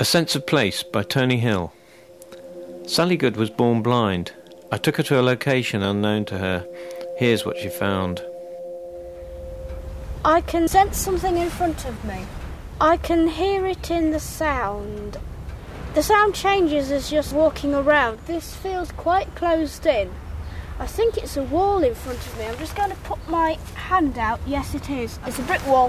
A Sense of Place by Tony Hill. Sally Good was born blind. I took her to a location unknown to her. Here's what she found. I can sense something in front of me. I can hear it in the sound. The sound changes as just walking around. This feels quite closed in. I think it's a wall in front of me. I'm just going to put my hand out. Yes, it is. It's a brick wall.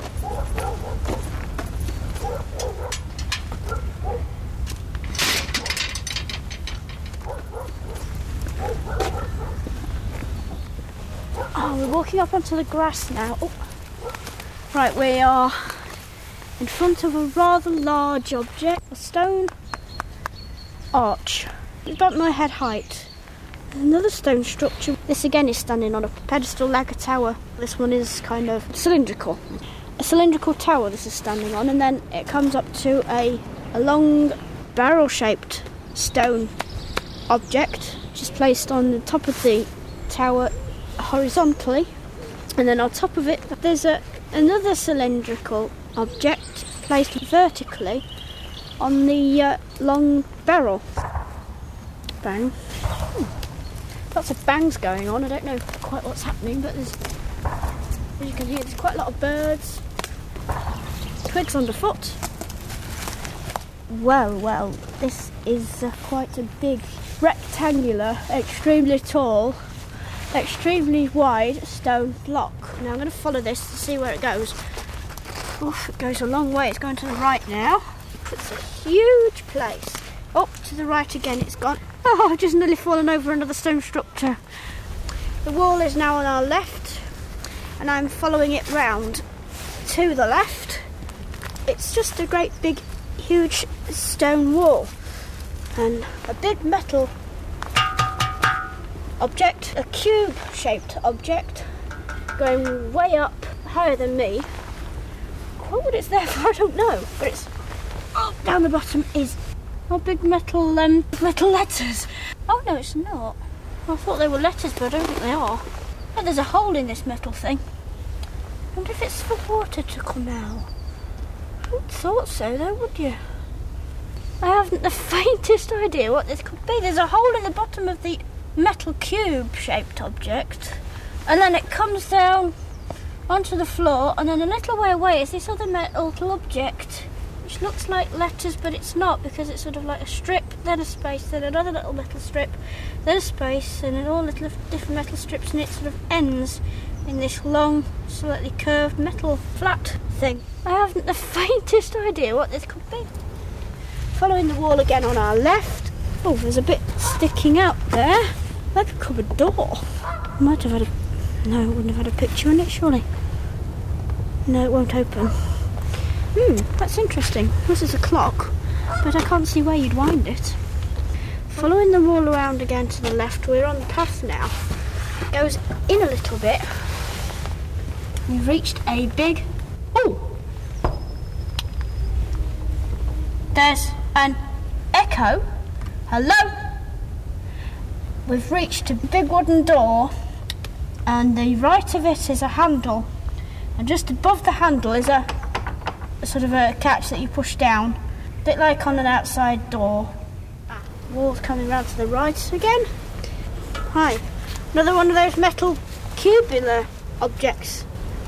Oh, we're walking up onto the grass now. Oh. Right, we are in front of a rather large object, a stone arch, about my head height. Another stone structure. This again is standing on a pedestal like a tower. This one is kind of cylindrical. A cylindrical tower this is standing on, and then it comes up to a long barrel-shaped stone object, which is placed on the top of the tower horizontally, and then on top of it there's another cylindrical object placed vertically on the long barrel. Bang. Lots of bangs going on. I don't know quite what's happening, but there's, as you can hear, there's quite a lot of birds, twigs underfoot. Well, this is quite a big, rectangular, extremely tall, extremely wide stone block. Now I'm going to follow this to see where it goes. Oof, it goes a long way. It's going to the right now. It's a huge place. Oh, to the right again it's gone. Oh, I've just nearly fallen over another stone structure. The wall is now on our left, and I'm following it round to the left. It's just a great big, huge stone wall, and a big metal object, a cube-shaped object, going way up, higher than me. What would it's there for? I don't know, but it's down the bottom is big metal letters. Oh no, it's not. I thought they were letters, but I don't think they are. Oh, there's a hole in this metal thing. I wonder if it's for water to come out. I wouldn't thought so though, would you? I haven't the faintest idea what this could be. There's a hole in the bottom of the metal cube-shaped object, and then it comes down onto the floor, and then a little way away is this other metal object, which looks like letters, but it's not, because it's sort of like a strip, then a space, then another little metal strip, then a space, and then all little different metal strips, and it sort of ends in this long, slightly curved metal flat thing. I haven't the faintest idea what this could be. Following the wall again on our left. Oh, there's a bit sticking out there, like a cupboard door. Might have had no, it wouldn't have had a picture in it, surely. No, it won't open. That's interesting. This is a clock, but I can't see where you'd wind it. Following the wall around again to the left, we're on the path now. It goes in a little bit. We've reached a big... Oh! There's an echo. Hello? We've reached a big wooden door, and the right of it is a handle, and just above the handle is a sort of a catch that you push down, a bit like on an outside door. Wall's coming round to the right again. Hi, another one of those metal cubular objects.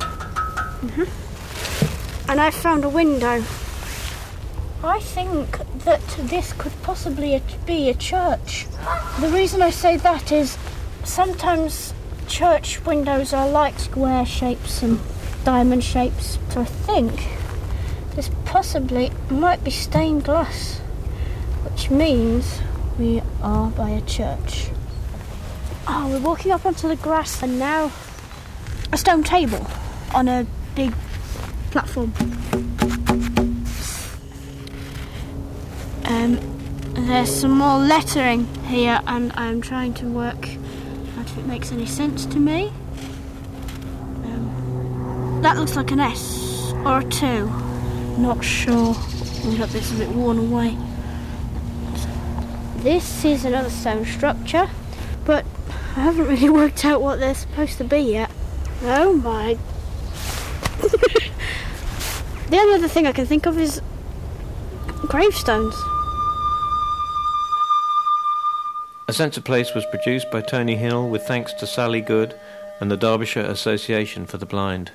And I found a window. I think that this could possibly be a church. The reason I say that is sometimes church windows are like square shapes and diamond shapes, so I think this possibly might be stained glass, which means we are by a church. Oh, we're walking up onto the grass, and now a stone table on a big platform. There's some more lettering here, and I'm trying to work out if it makes any sense to me. That looks like an S or a 2. Not sure. Look, this is a bit worn away. This is another stone structure, but I haven't really worked out what they're supposed to be yet. Oh my. The only other thing I can think of is gravestones. A Sense of Place was produced by Tony Hill with thanks to Sally Good and the Derbyshire Association for the Blind.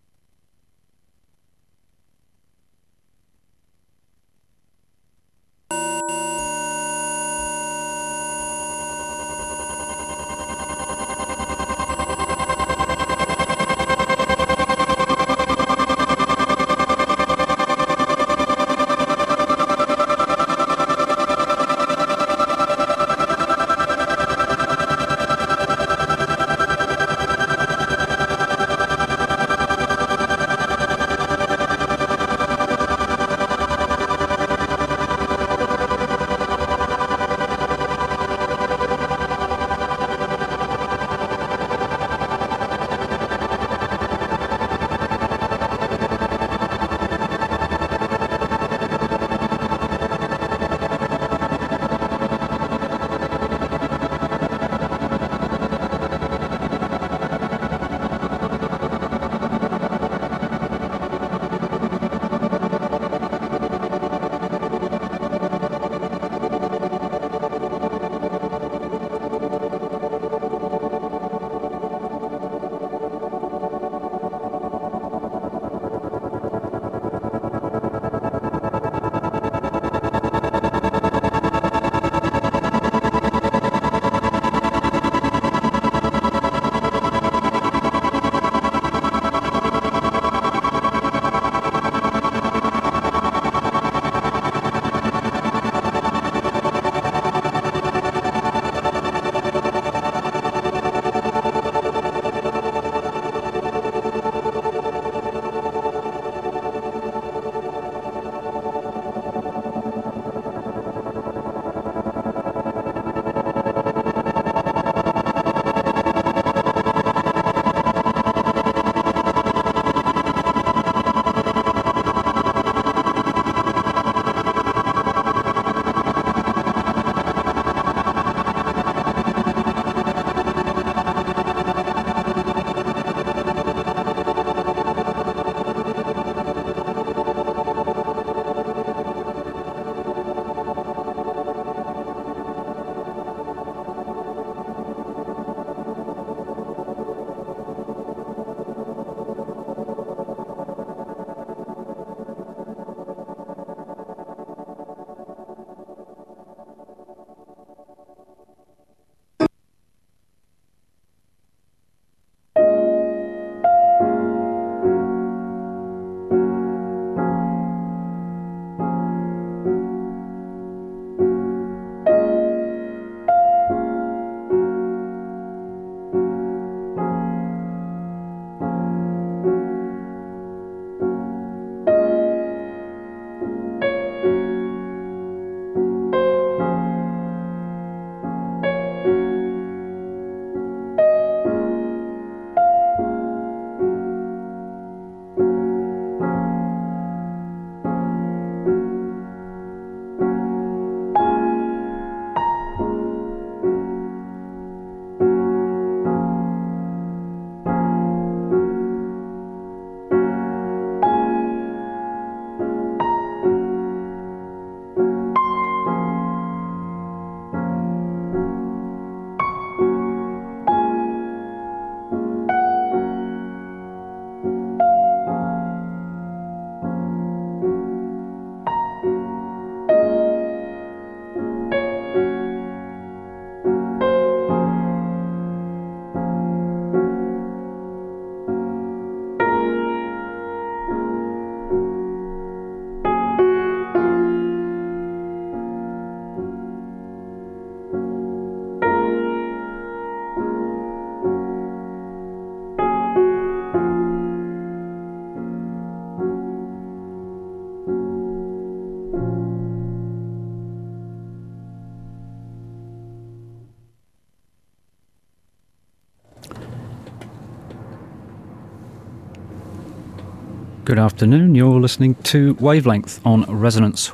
Good afternoon, you're listening to Wavelength on Resonance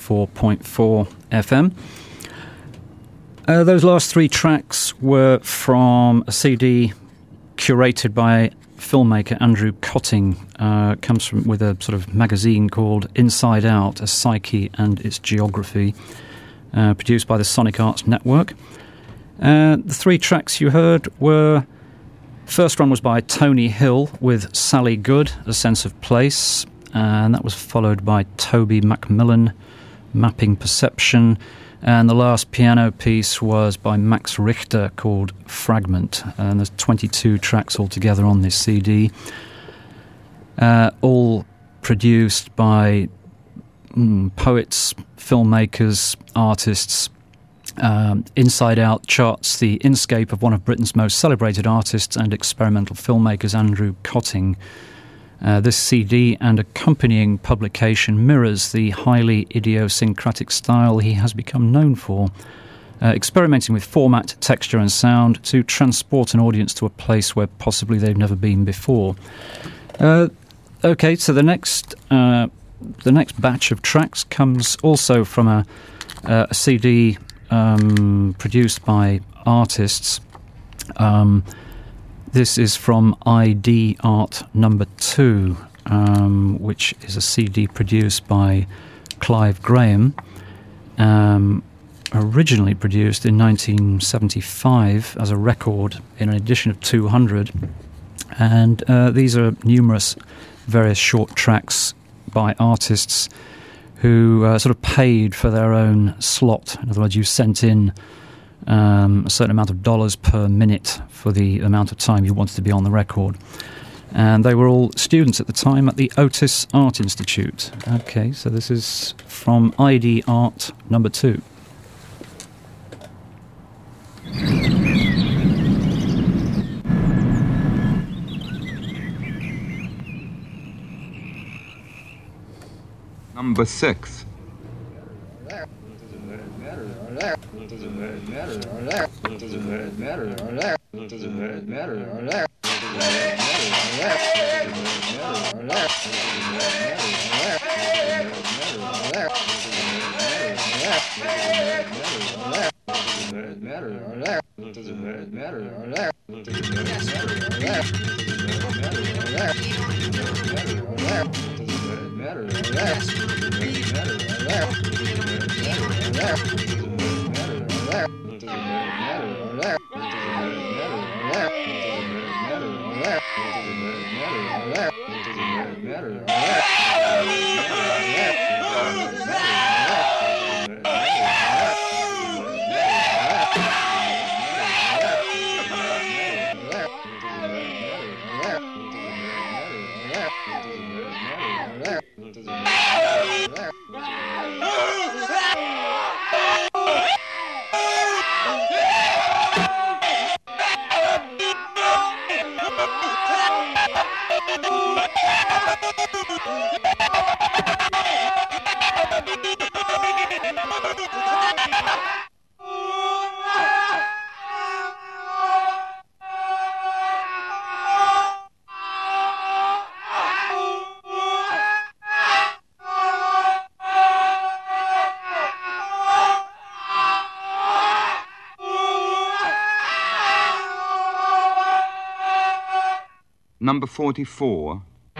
104.4 FM. Those last three tracks were from a CD curated by filmmaker Andrew Cotting comes from with a sort of magazine called Inside Out: A Psyche and Its Geography, produced by the Sonic Arts Network. The 3 tracks you heard were... First one was by Tony Hill with Sally Good, A Sense of Place, and that was followed by Toby Macmillan, Mapping Perception, and the last piano piece was by Max Richter called Fragment, and there's 22 tracks altogether on this CD, all produced by poets, filmmakers, artists. Inside Out charts the inscape of one of Britain's most celebrated artists and experimental filmmakers, Andrew Cotting. This CD and accompanying publication mirrors the highly idiosyncratic style he has become known for, experimenting with format, texture and sound to transport an audience to a place where possibly they've never been before. Okay, so the next batch of tracks comes also from a CD produced by artists. This is from ID Art number 2, which is a CD produced by Clive Graham, originally produced in 1975 as a record in an edition of 200. And these are numerous various short tracks by artists who sort of paid for their own slot. In other words, you sent in a certain amount of dollars per minute for the amount of time you wanted to be on the record. And they were all students at the time at the Otis Art Institute. Okay, so this is from ID Art number 2. Number 6. Number 44.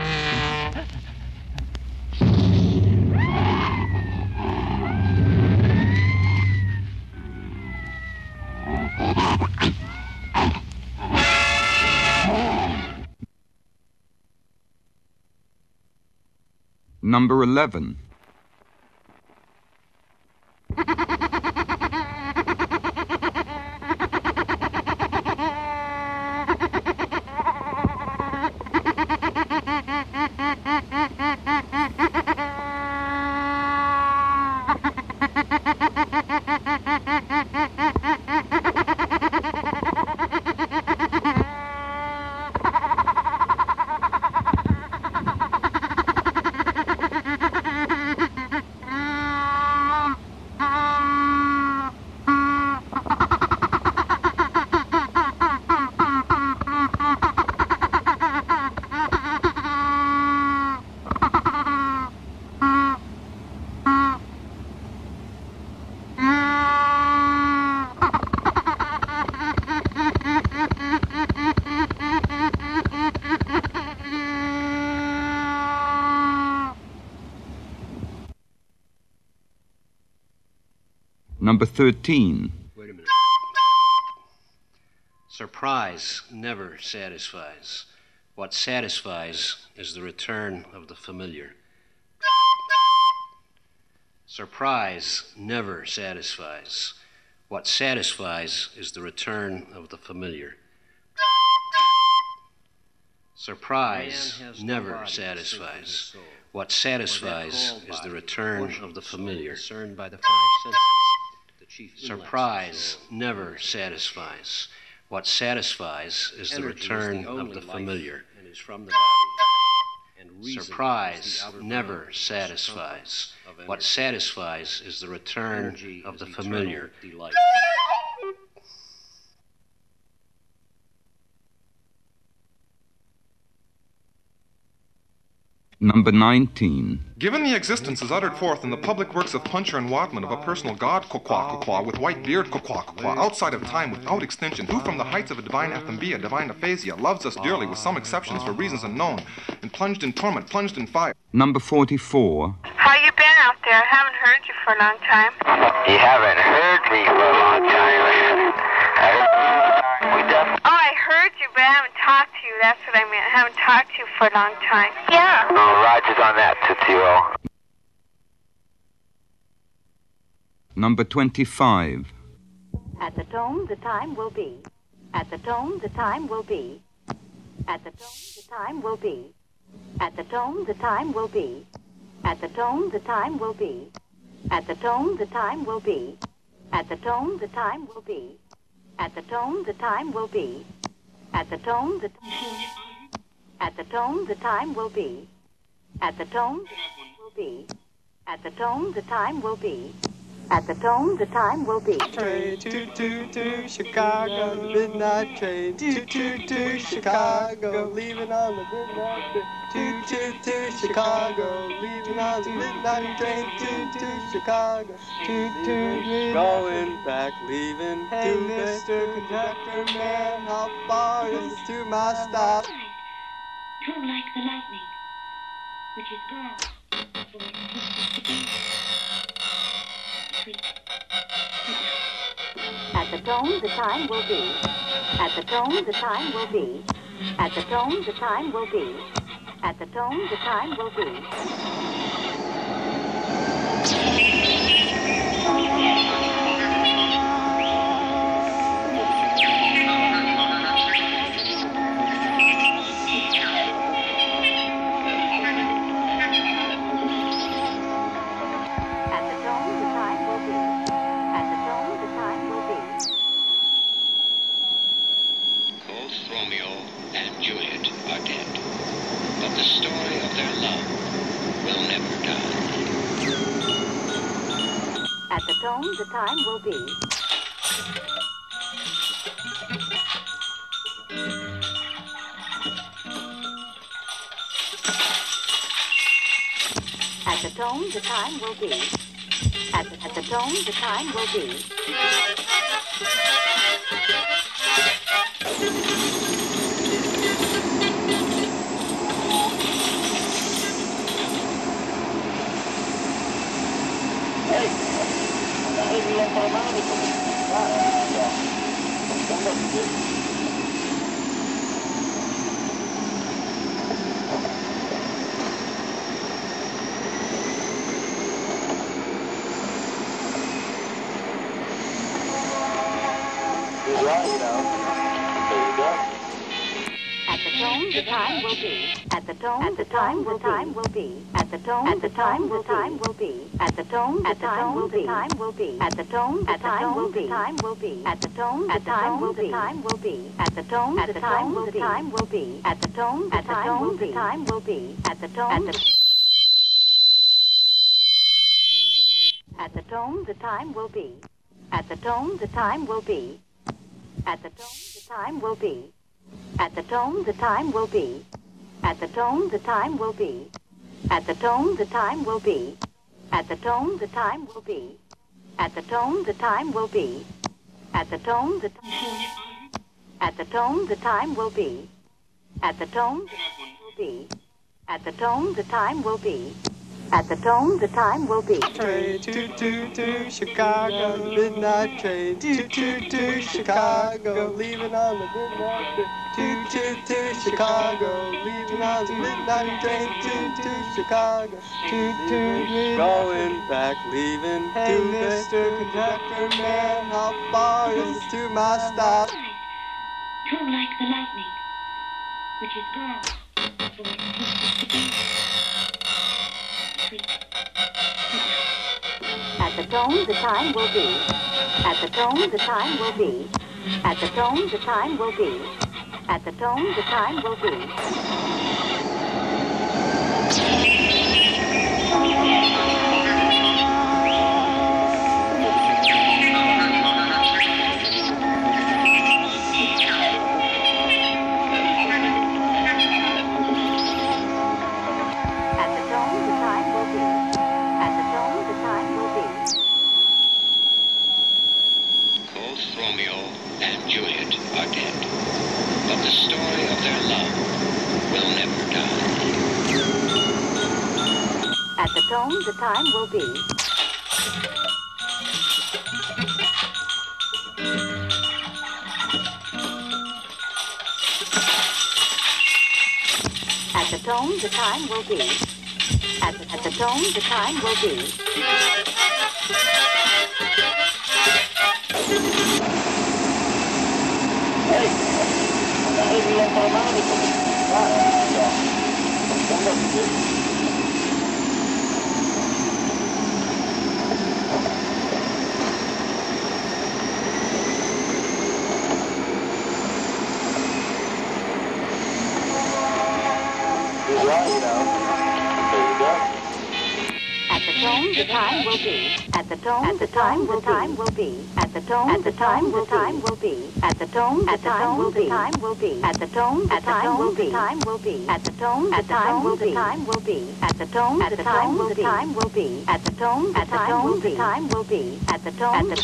Number 11. Number 13. Wait a minute. Surprise never satisfies. What satisfies is the return of the familiar. Surprise never satisfies. What satisfies is the return of the familiar. Surprise never satisfies. What satisfies is the return of the familiar. Surprise never satisfies. What satisfies is the return of the familiar. Surprise never satisfies. What satisfies is the return of the familiar. Number 19. Given the existence is uttered forth in the public works of Puncher and Wadman of a personal God, with white beard, outside of time, without extension, who from the heights of a divine athambia, divine aphasia, loves us dearly with some exceptions for reasons unknown, and plunged in torment, plunged in fire. Number 44. How you been out there? I haven't heard you for a long time. You haven't heard me for a long time. Oh, I heard you, but I haven't talked to you. That's what I meant. I haven't talked to you for a long time. Yeah. Oh, Roger's on that, Tootsie-Roll. Number 25. At the tone, the time will be. At the tone, the time will be. At the tone, the time will be. At the tone, the time will be. At the tone, the time will be. At the tone, the time will be. At the tone, the time will be. At the tone, the time will be. At the tone, the at the tone, the time will be. At the tone, the time will be. At the tone, the time will be. At the tone, the time will be. Train to Chicago, midnight train to Chicago, leaving on the midnight train to Chicago, leaving on the midnight train to Chicago, going back, leaving. Hey, Mr. Conductor Man, how far is it to my stop? You're like the lightning, which is gone for At the tone, the time will be. At the tone, the time will be. At the tone, the time will be. At the tone, the time will be. The time will be. At the tone, the time will be. At the tone, the time will be. The time will be. At the tone, the time will be. At the tone, the time will be. At the tone, the time will be. At the tone, the time will be. At the tone, the time will be. At the tone, the time will be. At the tone, the time will be. At the tone, at the tone, the time will be. At the tone, the time will be. At the tone, the time will be. At the tone, the time will be. At the tone, the time will be. At the tone, the time will be. At the tone, the time will be. At the tone, the time will be. At the tone, the at the tone, the time will be. At the tone, the time will be. At the tone, the time will be. At the tone, the time will be. Train to Chicago, midnight train to Chicago, leaving on the midnight train to Chicago, leaving on the midnight train to Chicago, going back, leaving. Hey, Mr. Conductor Man, how far is to my stop? Come like the lightning, which is gone before it pushes the gate. At the tone, the time will be. At the tone, the time will be. At the tone, the time will be. At the tone, the time will be. The time will be. At the tone, the time will be. At the tone, the time will be. The time will be. At the tone, the time will be. At the tone, the time will be. At the tone, the time will be. At the tone, the time will be. At the tone, the time will be. At the tone, the time will be. At the tone, the time will be. At the tone, the time will be. At the tone.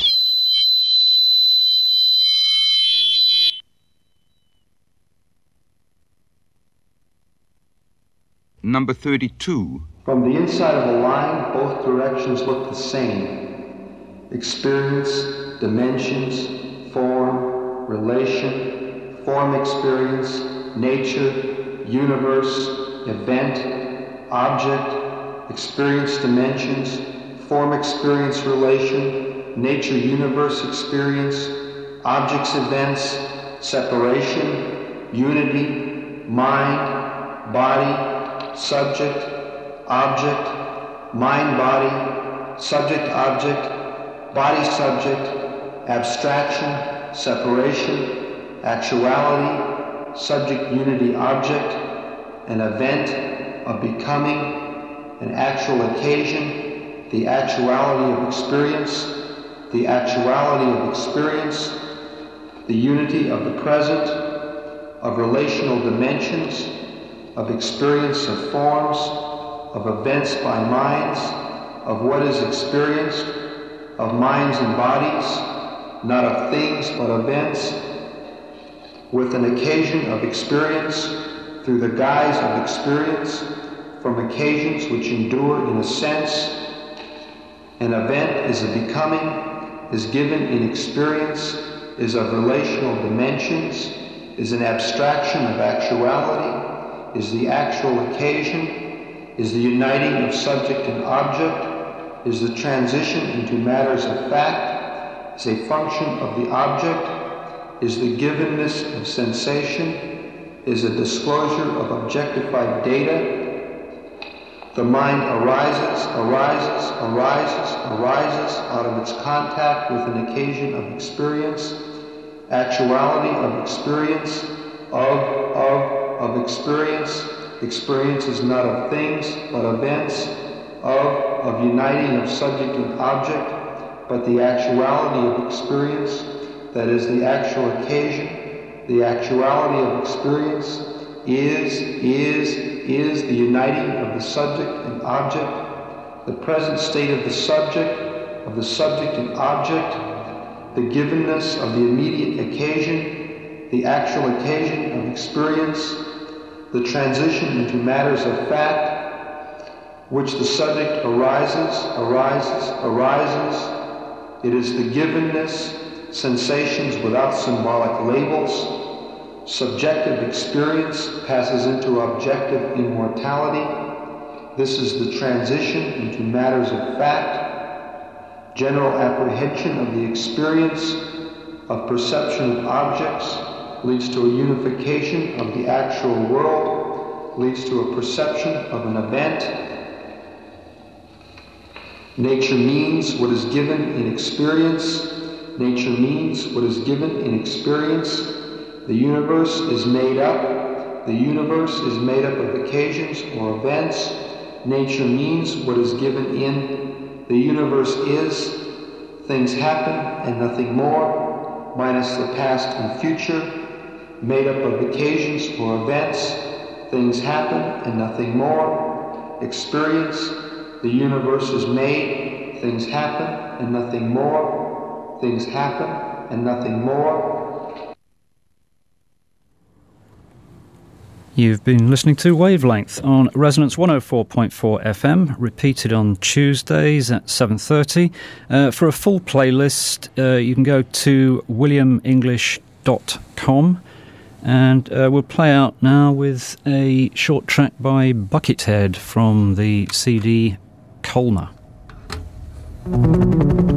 Number 32. From the inside of a line, both directions look the same. Experience, dimensions, form, relation, form experience, nature, universe, event, object, experience dimensions, form experience relation, nature universe experience, objects events, separation, unity, mind, body, subject, object, mind-body, subject-object, body-subject, abstraction, separation, actuality, subject-unity-object, an event, a becoming, an actual occasion, the actuality of experience, the actuality of experience, the unity of the present, of relational dimensions, of experience of forms, of events by minds, of what is experienced, of minds and bodies, not of things but events, with an occasion of experience, through the guise of experience, from occasions which endure in a sense. An event is a becoming, is given in experience, is of relational dimensions, is an abstraction of actuality, is the actual occasion, is the uniting of subject and object, is the transition into matters of fact, is a function of the object, is the givenness of sensation, is a disclosure of objectified data. The mind arises out of its contact with an occasion of experience, actuality of experience, of experience. Experience is not of things, but events, of uniting of subject and object, but the actuality of experience, that is the actual occasion, the actuality of experience is the uniting of the subject and object, the present state of the subject and object, the givenness of the immediate occasion, the actual occasion of experience, the transition into matters of fact, which the subject arises. It is the givenness, sensations without symbolic labels. Subjective experience passes into objective immortality. This is the transition into matters of fact. General apprehension of the experience of perception of objects leads to a unification of the actual world, leads to a perception of an event. Nature means what is given in experience. Nature means what is given in experience. The universe is made up. The universe is made up of occasions or events. Nature means what is given in. The universe is. Things happen and nothing more, minus the past and future, made up of occasions or events. Things happen and nothing more. Experience. The universe is made. Things happen and nothing more. Things happen and nothing more. You've been listening to Wavelength on Resonance 104.4 FM, repeated on Tuesdays at 7:30. For a full playlist, you can go to williamenglish.com, and we'll play out now with a short track by Buckethead from the CD Colma.